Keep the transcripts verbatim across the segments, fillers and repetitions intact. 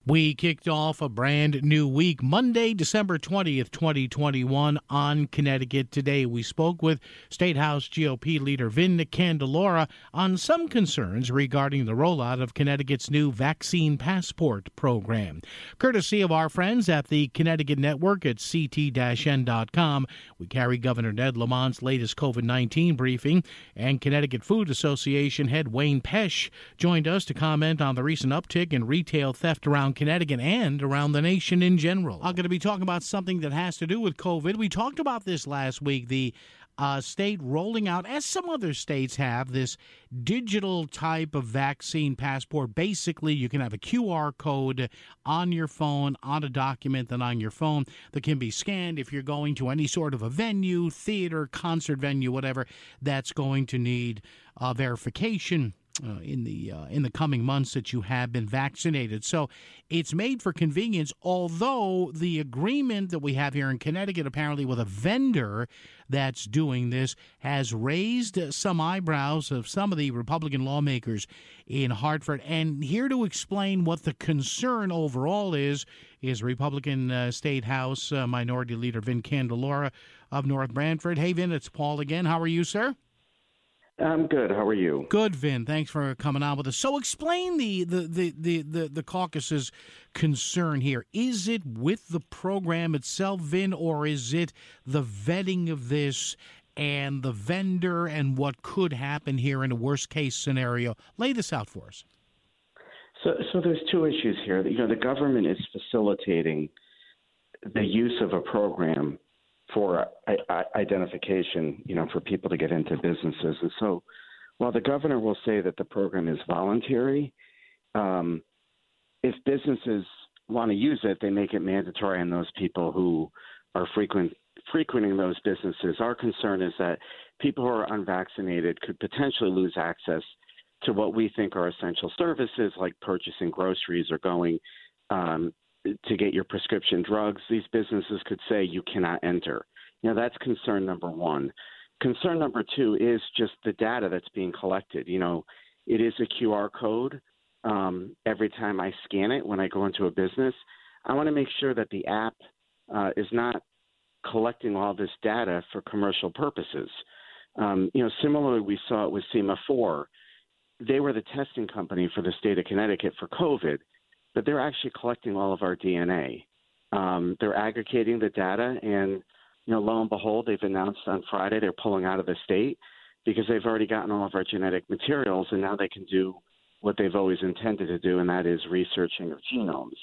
We kicked off a brand new week, Monday, December twentieth, twenty twenty-one, on Connecticut Today. We spoke with State House G O P leader Vin Candelora on some concerns regarding the rollout of Connecticut's new vaccine passport program. Courtesy of our friends at the Connecticut Network at c t dash n dot com, we carry Governor Ned Lamont's latest COVID nineteen briefing, and Connecticut Food Association head Wayne Pesch joined us to comment on the recent uptick in retail theft around Connecticut and around the nation in general. I'm going to be talking about something that has to do with COVID. We talked about this last week, the uh, state rolling out, as some other states have, this digital type of vaccine passport. Basically, you can have a Q R code on your phone, on a document, then on your phone that can be scanned if you're going to any sort of a venue, theater, concert venue, whatever, that's going to need uh, verification Uh, in the uh, in the coming months that you have been vaccinated. So it's made for convenience, although the agreement that we have here in Connecticut, apparently with a vendor that's doing this, has raised some eyebrows of some of the Republican lawmakers in Hartford. And here to explain what the concern overall is, is Republican uh, State House uh, Minority Leader Vin Candelora of North Branford. Hey, Vin, it's Paul again. How are you, sir? I'm good. How are you? Good, Vin. Thanks for coming on with us. So explain the, the, the, the, the, the caucus's concern here. Is it with the program itself, Vin, or is it the vetting of this and the vendor and what could happen here in a worst-case scenario? Lay this out for us. So, so there's two issues here. You know, the government is facilitating the use of a program for identification, you know, for people to get into businesses. And so while the governor will say that the program is voluntary, um, if businesses want to use it, they make it mandatory on those people who are frequent, frequenting those businesses. Our concern is that people who are unvaccinated could potentially lose access to what we think are essential services, like purchasing groceries or going um to get your prescription drugs. These businesses could say you cannot enter. You know, that's concern number one. Concern number two is just the data that's being collected. You know, it is a Q R code. Um, every time I scan it when I go into a business, I want to make sure that the app uh, is not collecting all this data for commercial purposes. Um, you know, similarly, we saw it with Sema4. They were the testing company for the state of Connecticut for COVID, but they're actually collecting all of our D N A. Um, they're aggregating the data, and, you know, lo and behold, they've announced on Friday they're pulling out of the state because they've already gotten all of our genetic materials, and now they can do what they've always intended to do, and that is researching of genomes.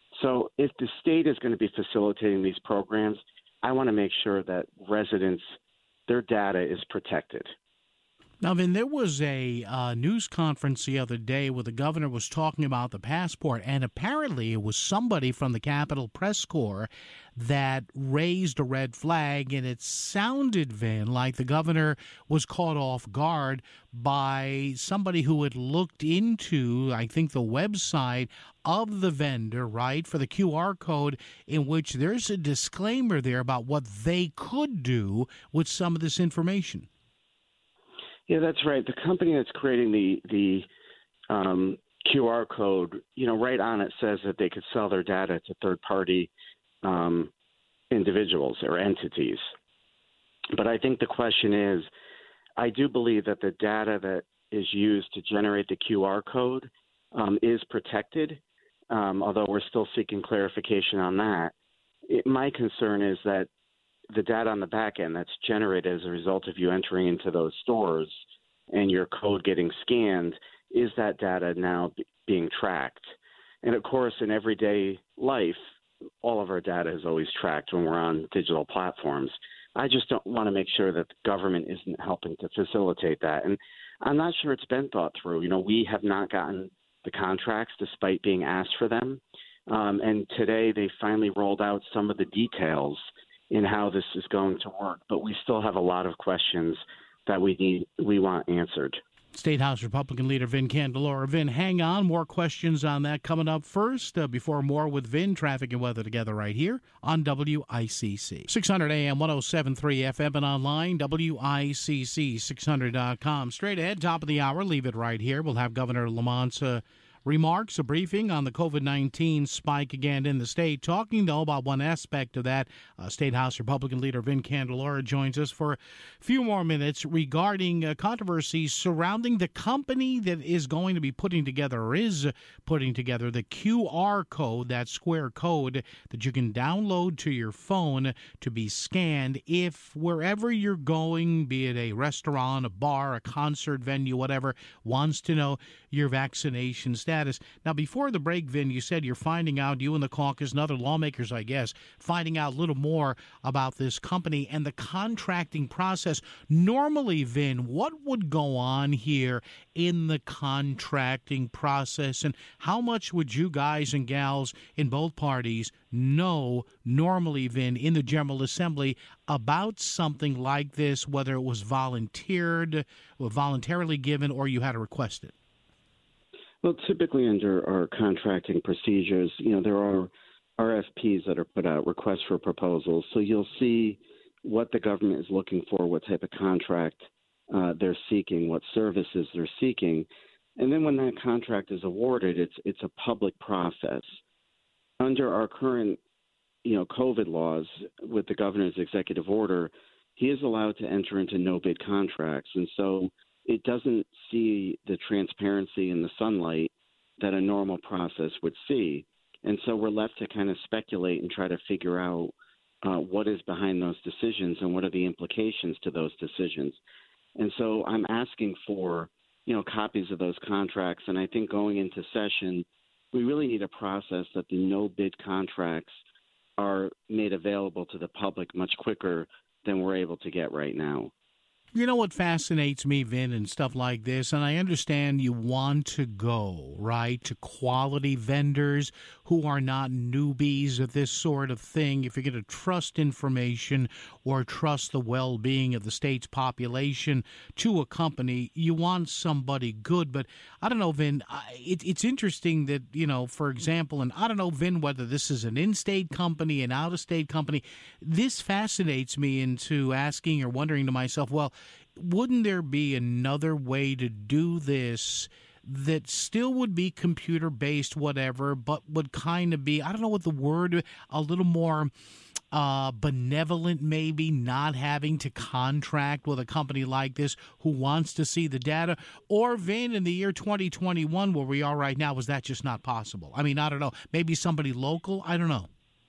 So if the state is going to be facilitating these programs, I want to make sure that residents, their data is protected. Now, Vin, there was a uh, news conference the other day where the governor was talking about the passport, and apparently it was somebody from the Capitol Press Corps that raised a red flag, and it sounded, Vin, like the governor was caught off guard by somebody who had looked into, I think, the website of the vendor, right, for the Q R code, in which there's a disclaimer there about what they could do with some of this information. Yeah, that's right. The company that's creating the the um, Q R code, you know, right on it says that they could sell their data to third-party um, individuals or entities. But I think the question is, I do believe that the data that is used to generate the Q R code um, is protected, um, although we're still seeking clarification on that. It, my concern is that the data on the back end that's generated as a result of you entering into those stores and your code getting scanned, is that data now b- being tracked? And of course, in everyday life, all of our data is always tracked when we're on digital platforms. I just don't want to make sure that the government isn't helping to facilitate that. And I'm not sure it's been thought through. You know, we have not gotten the contracts despite being asked for them. Um, and today they finally rolled out some of the details in how this is going to work, but we still have a lot of questions that we need, we want answered. State House Republican Leader Vin Candelora. Vin, hang on. More questions on that coming up first. Uh, before more with Vin, traffic and weather together right here on W I C C. six hundred A M, one oh seven point three F M, and online, W I C C six hundred dot com. Straight ahead, top of the hour, leave it right here. We'll have Governor Lamont's uh, remarks, a briefing on the COVID nineteen spike again in the state. Talking, though, about one aspect of that, uh, State House Republican leader Vin Candelora joins us for a few more minutes regarding uh, controversies surrounding the company that is going to be putting together, or is putting together, the Q R code, that square code that you can download to your phone to be scanned if wherever you're going, be it a restaurant, a bar, a concert venue, whatever, wants to know your vaccination status. Now, before the break, Vin, you said you're finding out, you and the caucus and other lawmakers, I guess, finding out a little more about this company and the contracting process. Normally, Vin, what would go on here in the contracting process, and how much would you guys and gals in both parties know normally, Vin, in the General Assembly about something like this, whether it was volunteered or voluntarily given or you had to request it? Well, typically under our contracting procedures, you know, there are R F Ps that are put out, requests for proposals. So you'll see what the government is looking for, what type of contract uh, they're seeking, what services they're seeking. And then when that contract is awarded, it's it's a public process. Under our current, you know, COVID laws with the governor's executive order, he is allowed to enter into no-bid contracts. And so it doesn't see the transparency and the sunlight that a normal process would see. And so we're left to kind of speculate and try to figure out uh, what is behind those decisions and what are the implications to those decisions. And so I'm asking for, you know, copies of those contracts. And I think going into session, we really need a process that the no-bid contracts are made available to the public much quicker than we're able to get right now. You know what fascinates me, Vin, and stuff like this, and I understand you want to go, right, to quality vendors who are not newbies at this sort of thing. If you're going to trust information or trust the well-being of the state's population to a company, you want somebody good. But I don't know, Vin, it, it's interesting that, you know, for example, and I don't know, Vin, whether this is an in-state company, an out-of-state company. This fascinates me into asking or wondering to myself, well, wouldn't there be another way to do this that still would be computer-based, whatever, but would kind of be, I don't know what the word, a little more uh, benevolent maybe, not having to contract with a company like this who wants to see the data? Or, Vin, in the year twenty twenty-one, where we are right now, was that just not possible? I mean, I don't know. Maybe somebody local? I don't know.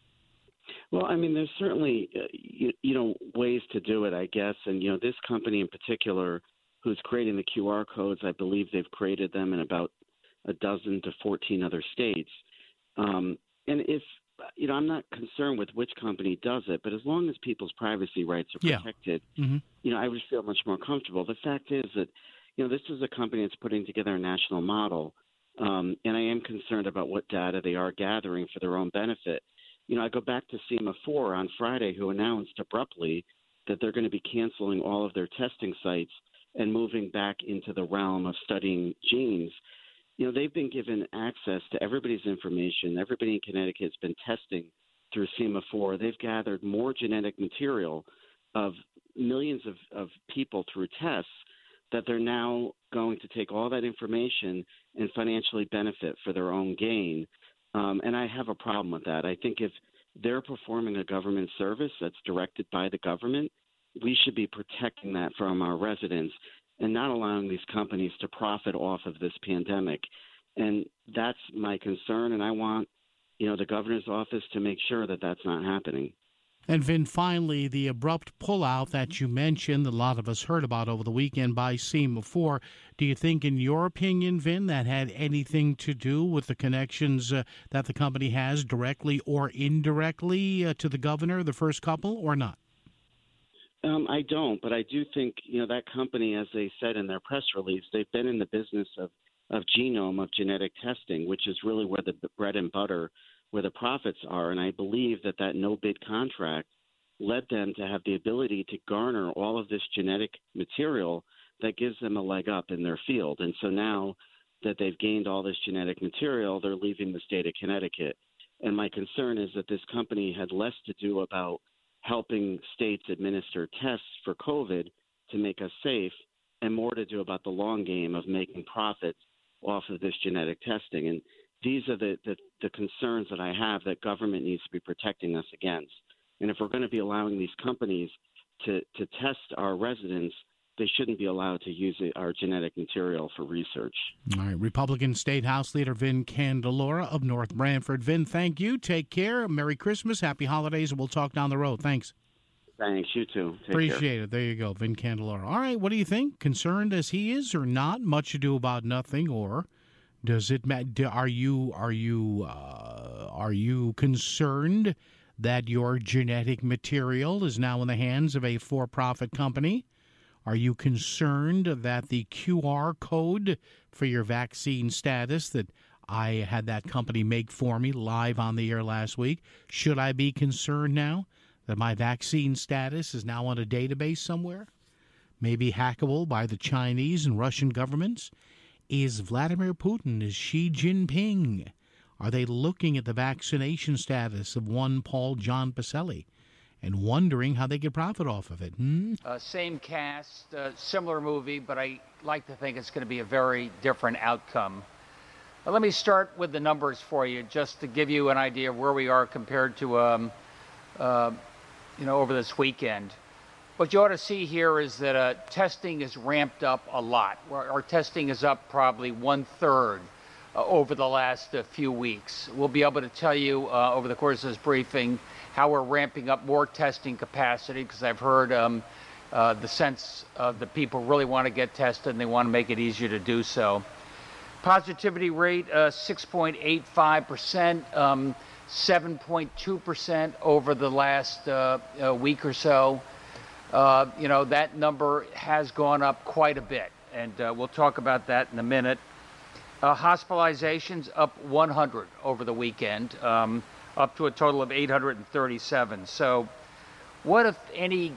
Well, I mean, there's certainly, uh, you, you know, ways to do it, I guess. And, you know, this company in particular who's creating the Q R codes, I believe they've created them in about a dozen to fourteen other states. Um, and if, you know, I'm not concerned with which company does it, but as long as people's privacy rights are protected, yeah. mm-hmm. you know, I would feel much more comfortable. The fact is that, you know, this is a company that's putting together a national model, um, and I am concerned about what data they are gathering for their own benefit. You know, I go back to Sema4 on Friday, who announced abruptly that they're going to be canceling all of their testing sites and moving back into the realm of studying genes. You know, they've been given access to everybody's information. Everybody in Connecticut has been testing through Sema4. They've gathered more genetic material of millions of, of people through tests that they're now going to take all that information and financially benefit for their own gain. Um, and I have a problem with that. I think if they're performing a government service that's directed by the government, we should be protecting that from our residents and not allowing these companies to profit off of this pandemic. And that's my concern, and I want, you know, the governor's office to make sure that that's not happening. And, Vin, finally, the abrupt pullout that you mentioned, that a lot of us heard about over the weekend by Sema4, do you think, in your opinion, Vin, that had anything to do with the connections uh, that the company has directly or indirectly uh, to the governor, the first couple, or not? Um, I don't, but I do think, you know, that company, as they said in their press release, they've been in the business of, of genome, of genetic testing, which is really where the bread and butter, where the profits are. And I believe that that no-bid contract led them to have the ability to garner all of this genetic material that gives them a leg up in their field. And so now that they've gained all this genetic material, they're leaving the state of Connecticut. And my concern is that this company had less to do about helping states administer tests for COVID to make us safe and more to do about the long game of making profits off of this genetic testing. And these are the, the, the concerns that I have that government needs to be protecting us against. And if we're going to be allowing these companies to, to test our residents, they shouldn't be allowed to use it, our genetic material for research. All right. Republican State House Leader Vin Candelora of North Branford. Vin, thank you. Take care. Merry Christmas. Happy holidays. And we'll talk down the road. Thanks. Thanks. You too. Take Appreciate care. it. There you go. Vin Candelora. All right. What do you think? Concerned as he is or not? Much ado about nothing. Or does it matter? Are you, are you, uh, are you concerned that your genetic material is now in the hands of a for-profit company? Are you concerned that the Q R code for your vaccine status that I had that company make for me live on the air last week, should I be concerned now that my vaccine status is now on a database somewhere? Maybe hackable by the Chinese and Russian governments? Is Vladimir Putin, is Xi Jinping, are they looking at the vaccination status of one Paul John Pacelli and wondering how they could profit off of it? Hmm? Uh, same cast, uh, similar movie, but I like to think it's going to be a very different outcome. Uh, let me start with the numbers for you, just to give you an idea of where we are compared to, um, uh, you know, over this weekend. What you ought to see here is that uh, testing is ramped up a lot. Our, our testing is up probably one-third uh, over the last uh, few weeks. We'll be able to tell you uh, over the course of this briefing how we're ramping up more testing capacity, because I've heard um, uh, the sense of the people really want to get tested and they want to make it easier to do so. Positivity rate, uh, six point eight five percent, um, seven point two percent over the last uh, uh, week or so. Uh, you know, that number has gone up quite a bit, and uh, we'll talk about that in a minute. Uh, hospitalizations up one hundred over the weekend. Um, up to a total of eight hundred thirty-seven. So what, if any,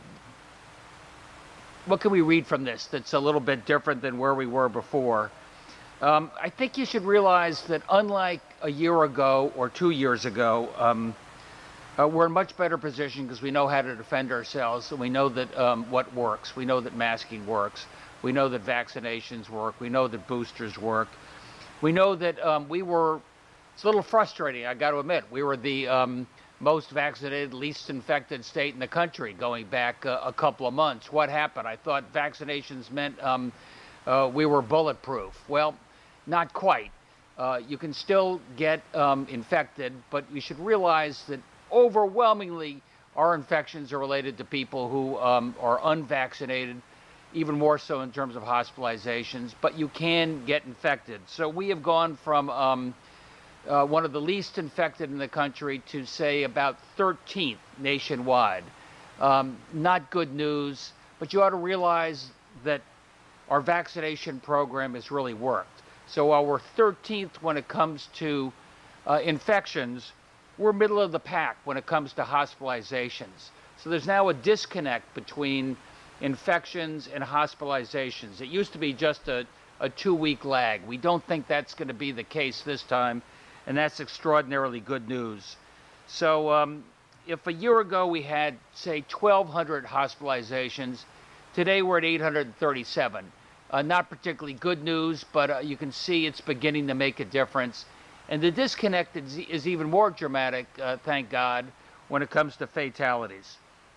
what can we read from this that's a little bit different than where we were before? Um, I think you should realize that unlike a year ago or two years ago, um, uh, we're in much better position because we know how to defend ourselves, and we know that um, what works. We know that masking works. We know that vaccinations work. We know that boosters work. We know that um, we were It's a little frustrating, I got to admit. We were the um, most vaccinated, least infected state in the country going back uh, a couple of months. What happened? I thought vaccinations meant um, uh, we were bulletproof. Well, not quite. Uh, you can still get um, infected, but you should realize that overwhelmingly our infections are related to people who um, are unvaccinated, even more so in terms of hospitalizations, but you can get infected. So we have gone from um, Uh, one of the least infected in the country to, say, about thirteenth nationwide. Um, not good news, but you ought to realize that our vaccination program has really worked. So while we're thirteenth when it comes to uh, infections, we're middle of the pack when it comes to hospitalizations. So there's now a disconnect between infections and hospitalizations. It used to be just a, a two-week lag. We don't think that's going to be the case this time, and that's extraordinarily good news. So um, if a year ago we had, say, twelve hundred hospitalizations, today we're at eight hundred thirty-seven. Uh, not particularly good news, but uh, you can see it's beginning to make a difference. And the disconnect is, is even more dramatic, uh, thank God, when it comes to fatalities.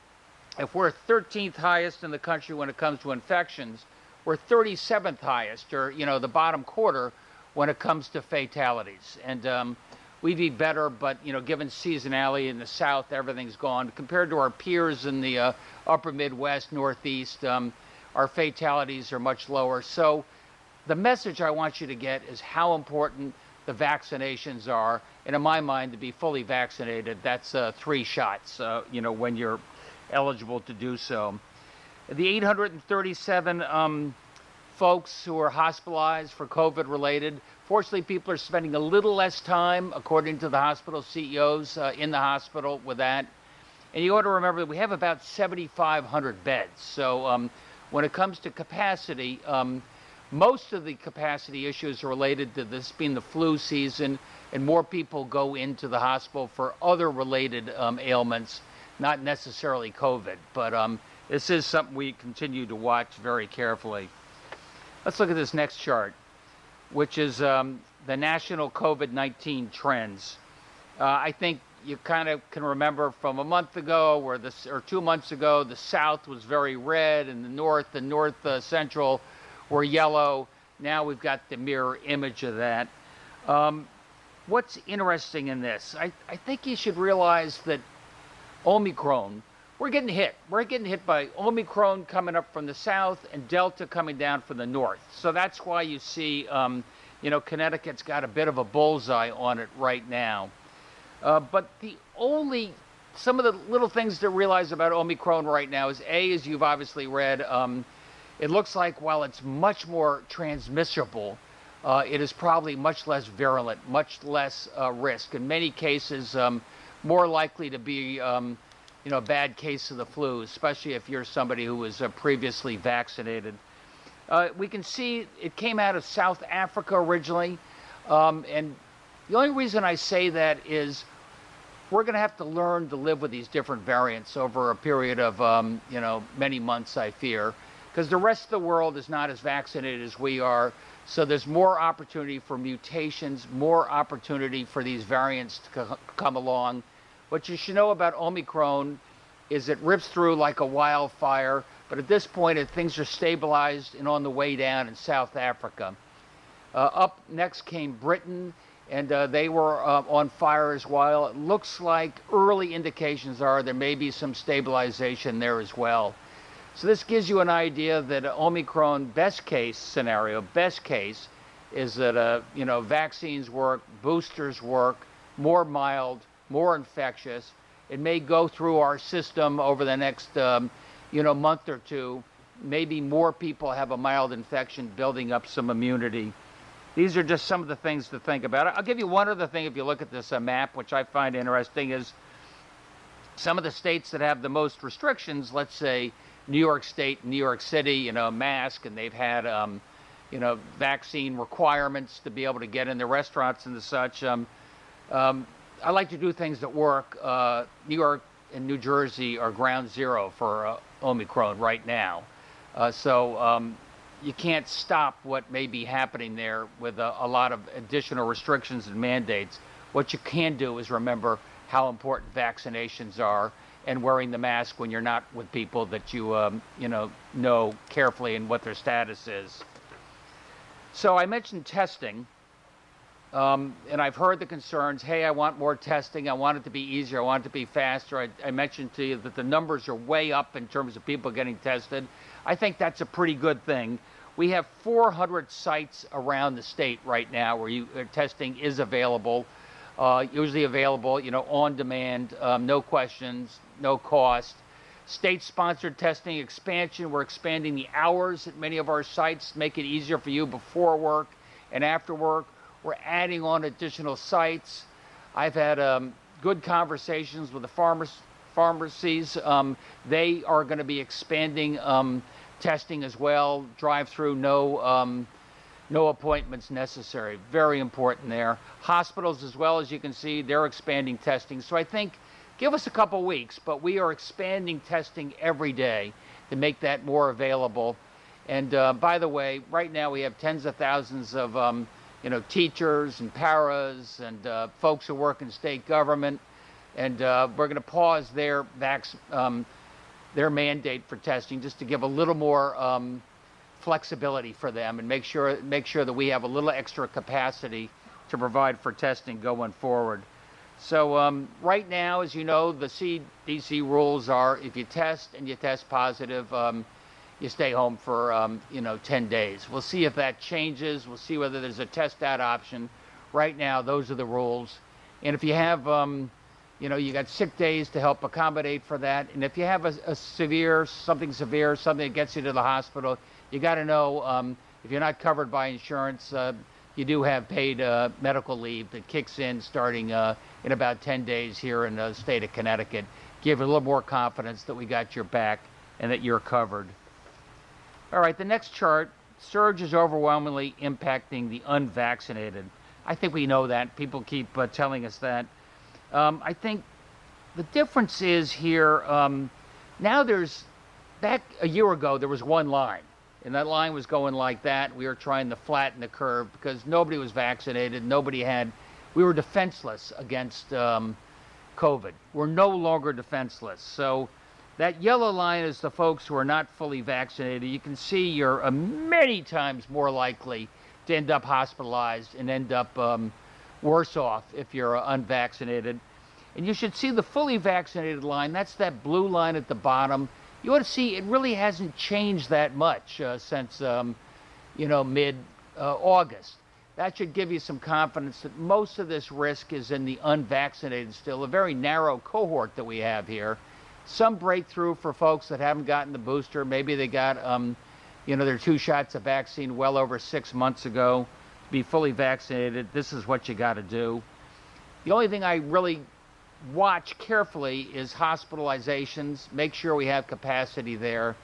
If we're thirteenth highest in the country when it comes to infections, we're thirty-seventh highest, or, you know, the bottom quarter, when it comes to fatalities. And um, we'd be better, but, you know, given seasonality in the South, everything's gone. Compared to our peers in the uh, upper Midwest, Northeast, um, our fatalities are much lower. So the message I want you to get is how important the vaccinations are. And in my mind, to be fully vaccinated, that's uh, three shots, uh, you know, when you're eligible to do so. The eight hundred thirty-seven um, folks who are hospitalized for COVID-related. Fortunately, people are spending a little less time, according to the hospital C E Os, uh, in the hospital with that. And you ought to remember that we have about seventy-five hundred beds. So um, when it comes to capacity, um, most of the capacity issues are related to this being the flu season, and more people go into the hospital for other related um, ailments, not necessarily COVID. But um, this is something we continue to watch very carefully. Let's look at this next chart. which is um, the national COVID nineteen trends. Uh, I think you kind of can remember from a month ago, where this, or two months ago, the South was very red, and the North, the North uh, Central, were yellow. Now we've got the mirror image of that. Um, what's interesting in this? I, I think you should realize that Omicron, we're getting hit. We're getting hit by Omicron coming up from the south and Delta coming down from the north. So that's why you see, um, you know, Connecticut's got a bit of a bullseye on it right now. Uh, but the only, some of the little things to realize about Omicron right now is, A, as you've obviously read, um, it looks like while it's much more transmissible, uh, it is probably much less virulent, much less uh, risk. In many cases, um, more likely to be, um, you know, a bad case of the flu, especially if you're somebody who was uh, previously vaccinated. Uh, we can see it came out of South Africa originally, um, and the only reason I say that is we're going to have to learn to live with these different variants over a period of, um, you know, many months, I fear, because the rest of the world is not as vaccinated as we are. So there's more opportunity for mutations, more opportunity for these variants to co- come along. What you should know about Omicron is it rips through like a wildfire, but at this point, it, things are stabilized and on the way down in South Africa. Uh, up next came Britain, and uh, they were uh, on fire as well. It looks like early indications are there may be some stabilization there as well. So this gives you an idea that Omicron best case scenario, best case, is that uh, you know, vaccines work, boosters work, more mild, more infectious. It may go through our system over the next um, you know, month or two. Maybe more people have a mild infection, building up some immunity. These are just some of the things to think about. I'll give you one other thing. If you look at this uh, map, which I find interesting, is some of the states that have the most restrictions, let's say New York State, New York City, you know, mask, and they've had, um, you know, vaccine requirements to be able to get in the restaurants and the such. Um, um, I like to do things that work. Uh, New York and New Jersey are ground zero for uh, Omicron right now. Uh, so um, you can't stop what may be happening there with a, a lot of additional restrictions and mandates. What you can do is remember how important vaccinations are and wearing the mask when you're not with people that you, um, you know, know carefully and what their status is. So I mentioned testing. Um, and I've heard the concerns, hey, I want more testing, I want it to be easier, I want it to be faster. I, I mentioned to you that the numbers are way up in terms of people getting tested. I think that's a pretty good thing. We have four hundred sites around the state right now where you, uh, testing is available, uh, usually available, you know, on demand, um, no questions, no cost. State-sponsored testing expansion, we're expanding the hours at many of our sites, make it easier for you before work and after work. We're adding on additional sites. I've had um, good conversations with the pharma- pharmacies. Um, they are going to be expanding um, testing as well. Drive-through, no, um, no appointments necessary. Very important there. Hospitals as well, as you can see, they're expanding testing. So I think give us a couple weeks, but we are expanding testing every day to make that more available. And uh, by the way, right now we have tens of thousands of um, you know, teachers and paras and uh, folks who work in state government, and uh, we're going to pause their vac- um, their mandate for testing just to give a little more um, flexibility for them and make sure make sure that we have a little extra capacity to provide for testing going forward. So um, right now, as you know, the C D C rules are if you test and you test positive, um, you stay home for, um, you know, ten days. We'll see if that changes. We'll see whether there's a test out option. Right now, those are the rules. And if you have, um, you know, you got sick days to help accommodate for that. And if you have a, a severe, something severe, something that gets you to the hospital, you got to know um, if you're not covered by insurance, uh, you do have paid uh, medical leave that kicks in starting uh, in about ten days here in the state of Connecticut. Give you a little more confidence that we got your back and that you're covered. All right, the next chart, surge is overwhelmingly impacting the unvaccinated. I think we know that. People keep uh, telling us that. Um, I think the difference is here, um, now there's, back a year ago, there was one line. And that line was going like that. We were trying to flatten the curve because nobody was vaccinated. Nobody had, we were defenseless against um, COVID. We're no longer defenseless. So that yellow line is the folks who are not fully vaccinated. You can see you're uh, many times more likely to end up hospitalized and end up um, worse off if you're uh, unvaccinated. And you should see the fully vaccinated line. That's that blue line at the bottom. You ought to see it really hasn't changed that much uh, since, um, you know, mid-August. Uh, that should give you some confidence that most of this risk is in the unvaccinated still, a very narrow cohort that we have here. Some breakthrough for folks that haven't gotten the booster. Maybe they got, um, you know, their two shots of vaccine well over six months ago. To be fully vaccinated, this is what you got to do. The only thing I really watch carefully is hospitalizations. Make sure we have capacity there.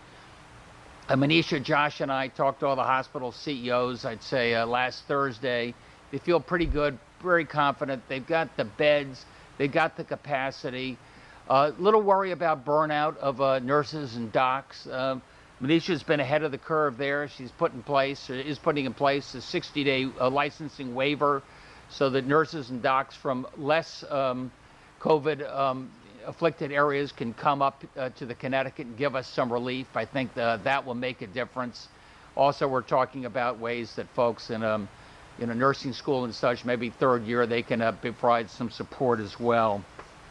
Uh, Manisha, Josh, and I talked to all the hospital C E Os, I'd say, uh, last Thursday. They feel pretty good, very confident. They've got the beds. They've got the capacity. A uh, little worry about burnout of uh, nurses and docs. Uh, Manisha's been ahead of the curve there. She's put in place, or is putting in place, a sixty-day uh, licensing waiver so that nurses and docs from less um, COVID um, afflicted areas can come up uh, to the Connecticut and give us some relief. I think the, that will make a difference. Also, we're talking about ways that folks in um, in a nursing school and such, maybe third year, they can uh, provide some support as well.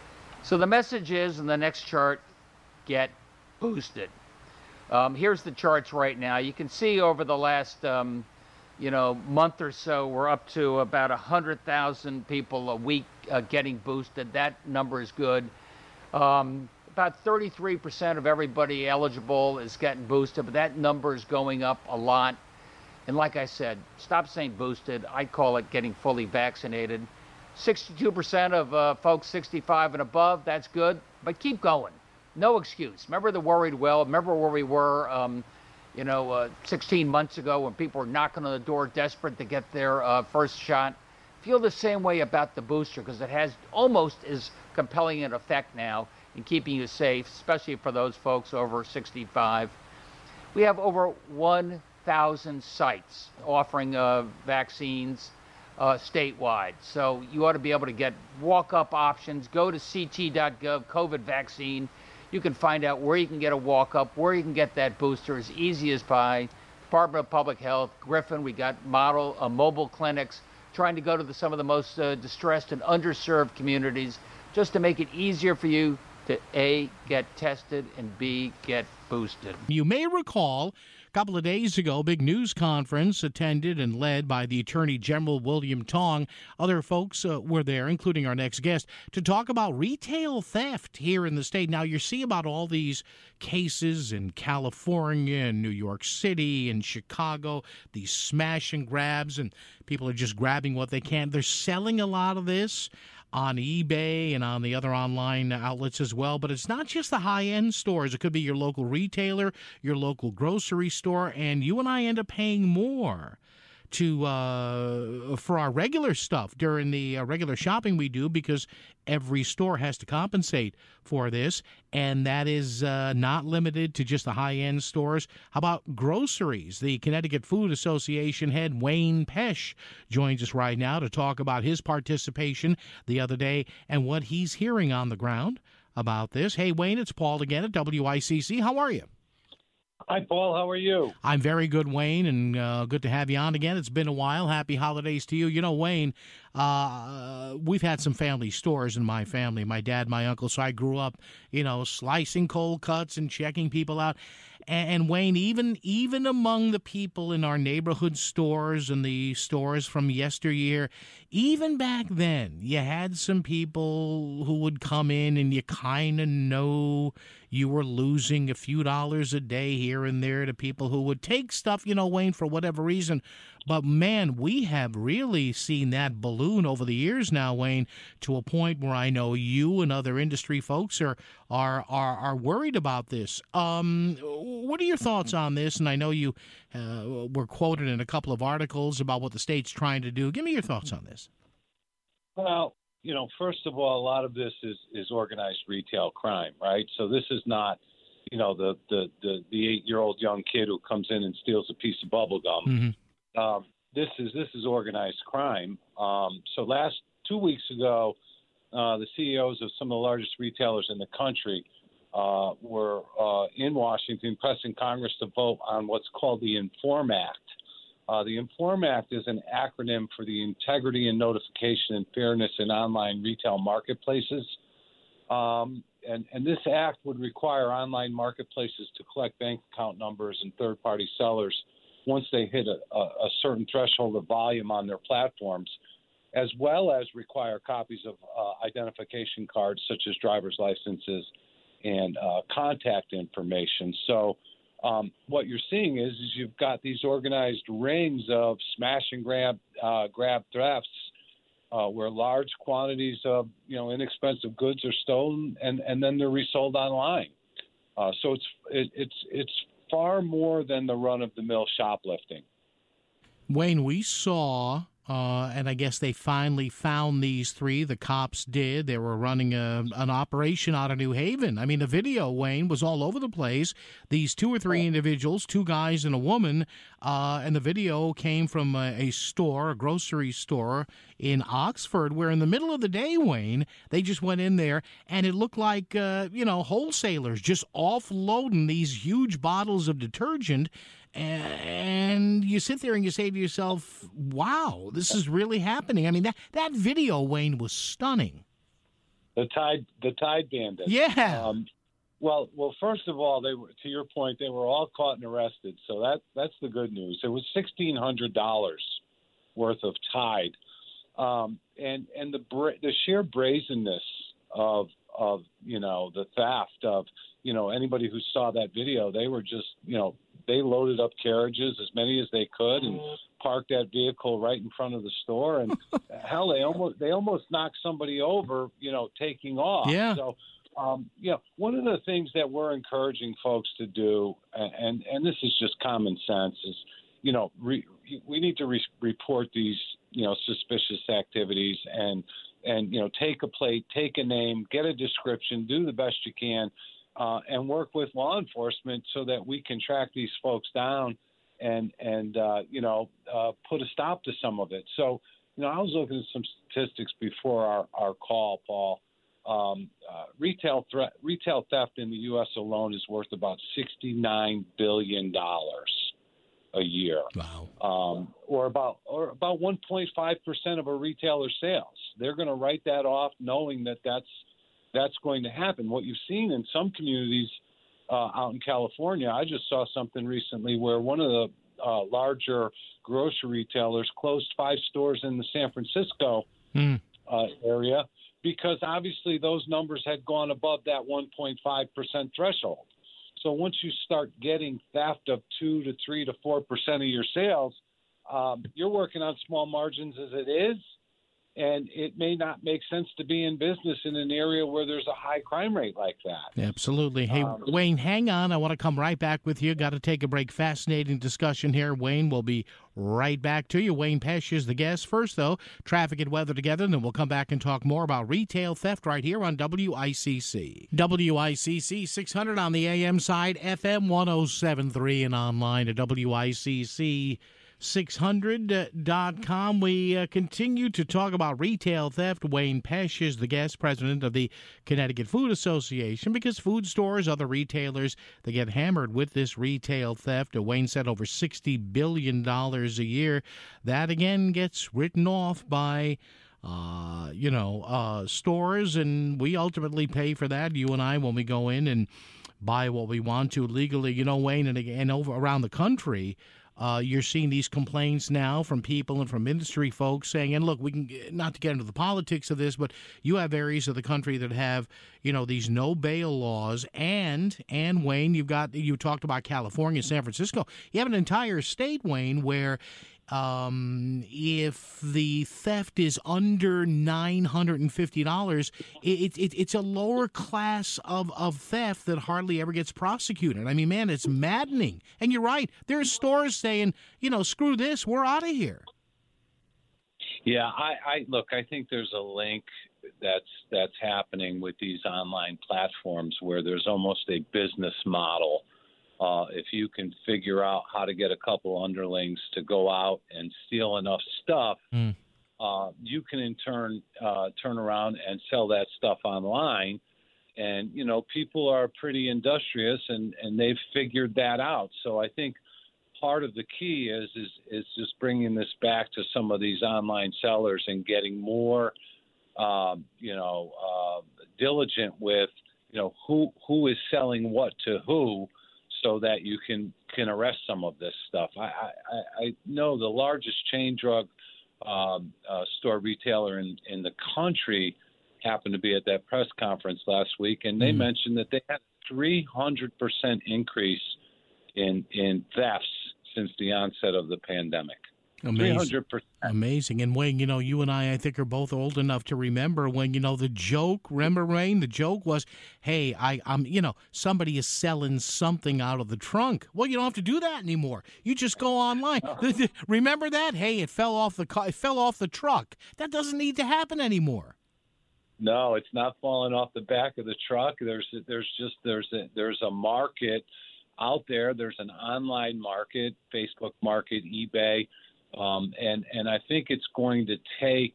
So the message is, in the next chart, get boosted. Um, here's the charts right now. You can see over the last um, you know, month or so, we're up to about one hundred thousand people a week uh, getting boosted. That number is good. Um, about thirty-three percent of everybody eligible is getting boosted, but that number is going up a lot. And like I said, stop saying boosted. I call it getting fully vaccinated. sixty-two percent of uh, folks sixty-five and above, that's good, but keep going. No excuse. Remember the worried well. Remember where we were um, you know, uh, sixteen months ago when people were knocking on the door desperate to get their uh, first shot. Feel the same way about the booster because it has almost as compelling an effect now in keeping you safe, especially for those folks over sixty-five. We have over one thousand sites offering uh, vaccines uh, statewide. So you ought to be able to get walk-up options. Go to c t dot gov, COVID vaccine. You can find out where you can get a walk-up, where you can get that booster as easy as by Department of Public Health, Griffin. We got model uh, mobile clinics trying to go to the, some of the most uh, distressed and underserved communities just to make it easier for you to A, get tested, and B, get boosted. You may recall a couple of days ago, big news conference attended and led by the Attorney General William Tong. Other folks uh, were there, including our next guest, to talk about retail theft here in the state. Now, you see about all these cases in California and New York City and Chicago, these smash and grabs, and people are just grabbing what they can. They're selling a lot of this on eBay and on the other online outlets as well. But it's not just the high-end stores. It could be your local retailer, your local grocery store, and you and I end up paying more to uh, for our regular stuff during the uh, regular shopping we do because every store has to compensate for this, and that is uh, not limited to just the high-end stores. How about groceries? The Connecticut Food Association head Wayne Pesch joins us right now to talk about his participation the other day and what he's hearing on the ground about this. Hey, Wayne, it's Paul again at W I C C. How are you? Hi, Paul. How are you? I'm very good, Wayne, and uh, good to have you on again. It's been a while. Happy holidays to you. You know, Wayne, uh, we've had some family stores in my family, my dad, my uncle, so I grew up, you know, slicing cold cuts and checking people out. And, and Wayne, even even among the people in our neighborhood stores and the stores from yesteryear, even back then, you had some people who would come in and you kind of know you were losing a few dollars a day here and there to people who would take stuff, you know, Wayne, for whatever reason. But, man, we have really seen that balloon over the years now, Wayne, to a point where I know you and other industry folks are are are, are worried about this. Um, what are your thoughts on this? And I know you uh, were quoted in a couple of articles about what the state's trying to do. Give me your thoughts on this. Well, you know, first of all, a lot of this is, is organized retail crime, right? So this is not, you know, the the the, the eight-year-old young kid who comes in and steals a piece of bubble gum. Mm-hmm. Um, this is this is organized crime. Um, so last two weeks ago, uh, the C E Os of some of the largest retailers in the country uh, were uh, in Washington pressing Congress to vote on what's called the INFORM Act. Uh, the INFORM Act is an acronym for the Integrity and Notification and Fairness in Online Retail Marketplaces. Um, and, and this act would require online marketplaces to collect bank account numbers and third-party sellers once they hit a, a, a certain threshold of volume on their platforms, as well as require copies of uh, identification cards such as driver's licenses and uh, contact information. So um, what you're seeing is, is you've got these organized rings of smash and grab, uh, grab thefts uh, where large quantities of, you know, inexpensive goods are stolen and, and then they're resold online. Uh, so it's it, it's it's far more than the run-of-the-mill shoplifting. Wayne, we saw, uh, and I guess they finally found these three. The cops did. They were running a, an operation out of New Haven. I mean, the video, Wayne, was all over the place. These two or three individuals, two guys and a woman, uh, and the video came from a, a store, a grocery store in Oxford, where in the middle of the day, Wayne, they just went in there, and it looked like, uh, you know, wholesalers just offloading these huge bottles of detergent. And you sit there and you say to yourself, wow, this is really happening. I mean, that, that video, Wayne, was stunning. The Tide, the Tide Bandits. Yeah. Um, well, well, first of all, they were, to your point, they were all caught and arrested. So that that's the good news. It was sixteen hundred dollars worth of Tide. Um, and and the bra- the sheer brazenness of, of, you know, the theft of, you know, anybody who saw that video, they were just, you know, they loaded up carriages, as many as they could, and parked that vehicle right in front of the store. And hell, they almost they almost knocked somebody over, you know, taking off. Yeah. So, um, you know, one of the things that we're encouraging folks to do, and and this is just common sense, is, you know, re, we need to re- report these, you know, suspicious activities and and you know, take a plate, take a name, get a description, do the best you can. Uh, and work with law enforcement so that we can track these folks down and, and uh, you know, uh, put a stop to some of it. So, you know, I was looking at some statistics before our, our call, Paul. Um, uh, retail threat, retail theft in the U S alone is worth about sixty-nine billion dollars a year. Wow. Um, or about or about one point five percent of a retailer's sales. They're going to write that off knowing that that's That's going to happen. What you've seen in some communities uh, out in California, I just saw something recently where one of the uh, larger grocery retailers closed five stores in the San Francisco mm. uh, area because obviously those numbers had gone above that one point five percent threshold. So once you start getting theft of two to three to four percent of your sales, um, you're working on small margins as it is. And it may not make sense to be in business in an area where there's a high crime rate like that. Absolutely. Hey, um, Wayne, hang on. I want to come right back with you. Got to take a break. Fascinating discussion here. Wayne will be right back to you. Wayne Pesch is the guest. First, though, traffic and weather together, and then we'll come back and talk more about retail theft right here on W I C C. W I C C six hundred on the A M side, F M one oh seven point three, and online at W I C C six hundred dot com. We uh, continue to talk about retail theft. Wayne Pesch is the guest, president of the Connecticut Food Association, because food stores, other retailers, they get hammered with this retail theft. Uh, Wayne said over sixty billion dollars a year. That, again, gets written off by Uh, you know, uh, stores, and we ultimately pay for that, you and I, when we go in and buy what we want to legally. You know, Wayne, and, and over around the country, Uh, you're seeing these complaints now from people and from industry folks saying, and look, we can, not to get into the politics of this, but you have areas of the country that have, you know, these no bail laws. And, and Wayne, you've got, you talked about California, San Francisco. You have an entire state, Wayne, where um, if the theft is under nine hundred fifty dollars, it, it, it's a lower class of, of theft that hardly ever gets prosecuted. I mean, man, it's maddening. And you're right. There's stores saying, you know, screw this, we're out of here. Yeah, I, I look, I think there's a link that's that's happening with these online platforms where there's almost a business model. Uh, if you can figure out how to get a couple underlings to go out and steal enough stuff, mm. uh, you can in turn uh, turn around and sell that stuff online. And, you know, people are pretty industrious, and, and they've figured that out. So I think part of the key is, is is just bringing this back to some of these online sellers and getting more, um, you know, uh, diligent with, you know, who who is selling what to who, so that you can, can arrest some of this stuff. I, I, I know the largest chain drug um, uh, store retailer in, in the country happened to be at that press conference last week, and they mm. mentioned that they had a three hundred percent increase in in thefts since the onset of the pandemic. Amazing. three hundred percent. Amazing. And Wayne, you know, you and I, I think, are both old enough to remember when, you know, the joke, remember, Wayne, the joke was, hey, I, I'm, you know, somebody is selling something out of the trunk. Well, you don't have to do that anymore. You just go online. Oh. Remember that? Hey, it fell off the car, it fell off the truck. That doesn't need to happen anymore. No, it's not falling off the back of the truck. There's, there's just, there's a, there's a market out there. There's an online market, Facebook market, eBay. Um, and, and I think it's going to take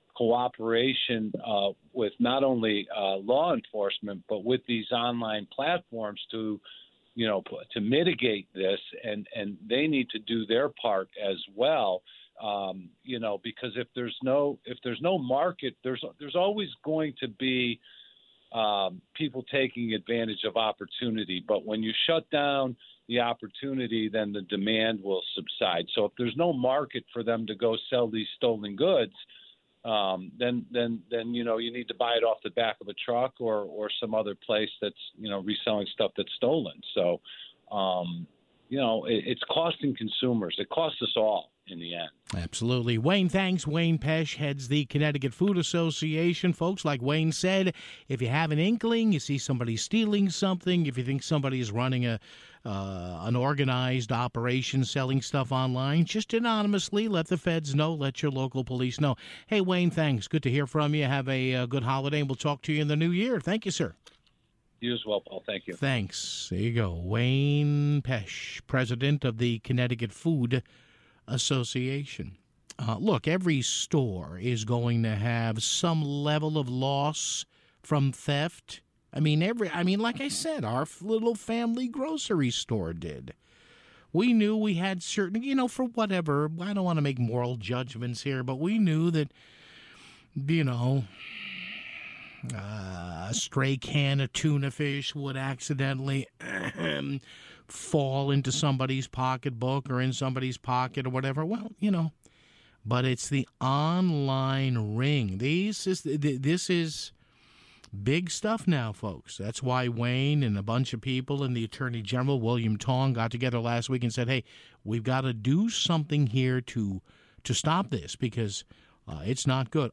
cooperation uh, with not only uh, law enforcement, but with these online platforms to, you know, to mitigate this. And, and they need to do their part as well. Um, you know, because if there's no if there's no market, there's there's always going to be um, people taking advantage of opportunity. But when you shut down the opportunity, then the demand will subside. So if there's no market for them to go sell these stolen goods, um, then then then you know you need to buy it off the back of a truck or or some other place that's you know reselling stuff that's stolen. So um, you know it, it's costing consumers. It costs us all in the end. Absolutely. Wayne, thanks. Wayne Pesch heads the Connecticut Food Association. Folks, like Wayne said, if you have an inkling, you see somebody stealing something, if you think somebody is running a uh, an organized operation selling stuff online, just anonymously let the feds know, let your local police know. Hey, Wayne, thanks. Good to hear from you. Have a uh, good holiday, and we'll talk to you in the new year. Thank you, sir. You as well, Paul. Thank you. Thanks. There you go. Wayne Pesch, president of the Connecticut Food Association. Uh, look, every store is going to have some level of loss from theft. I mean, every. I mean, like I said, our little family grocery store did. We knew we had certain, you know, for whatever. I don't want to make moral judgments here, but we knew that, you know, uh, a stray can of tuna fish would accidentally fall into somebody's pocketbook or in somebody's pocket or whatever. Well, you know, but it's the online ring. These is this is big stuff now, folks. That's why Wayne and a bunch of people and the Attorney General, William Tong, got together last week and said, hey, we've got to do something here to to stop this because uh, it's not good.